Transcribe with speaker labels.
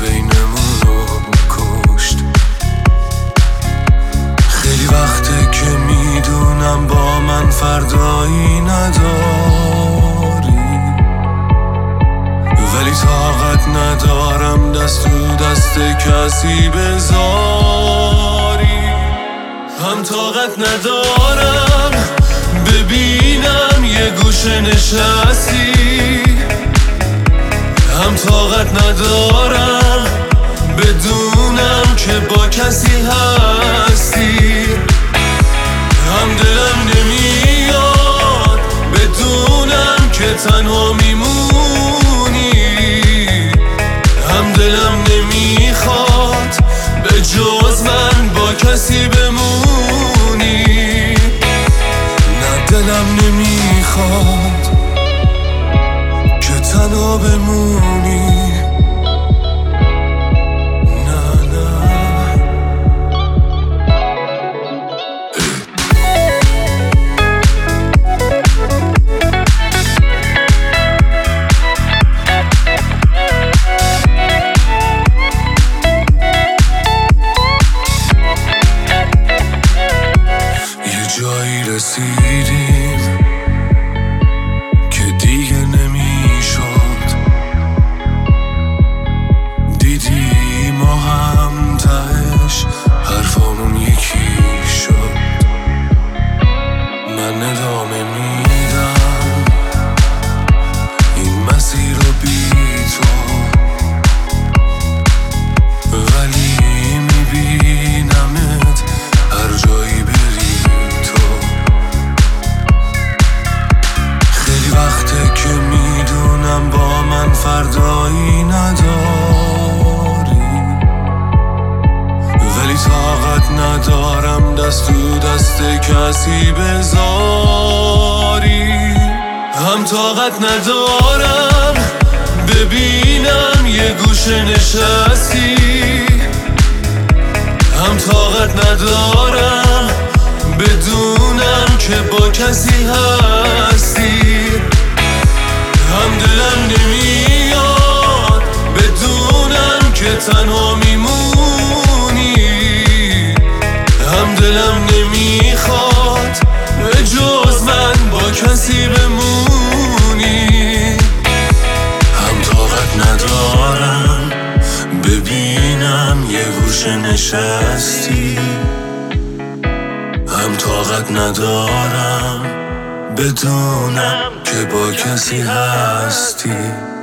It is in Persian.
Speaker 1: بینمون رو کشت. خیلی وقته که میدونم با من فردایی نداری، ولی طاقت ندارم دست تو دست کسی بذاری. هم طاقت ندارم ببینم یه گوشه نشستی، هم طاقت ندارم بدونم که با کسی هستی. هم دلم نمیاد بدونم که تنها میمونی، هم دلم نمیخواد به جز من با کسی بمونی. نه دلم نمیخواد که تنها بمونی. جایی رسیدیم که دیگه نمیشد، دیدی ما هم تهش حرفامون یکی شد. من ادامه میدم این مسیر رو بی تو، ولی میبینمت هر جایی بری. که میدونم با من فردایی نداری، ولی طاقت ندارم دست تو دست کسی بذاری. هم طاقت ندارم ببینم یه گوشه نشستی، هم طاقت ندارم بدونم که با کسی هستی. هم دلم نمیاد بدونم که تنها میمونی، هم دلم نمیخواد به جز من با کسی بمونی. هم طاقت ندارم ببینم یه گوشه نشستی، هم طاقت ندارم بدونم که با کسی هستی.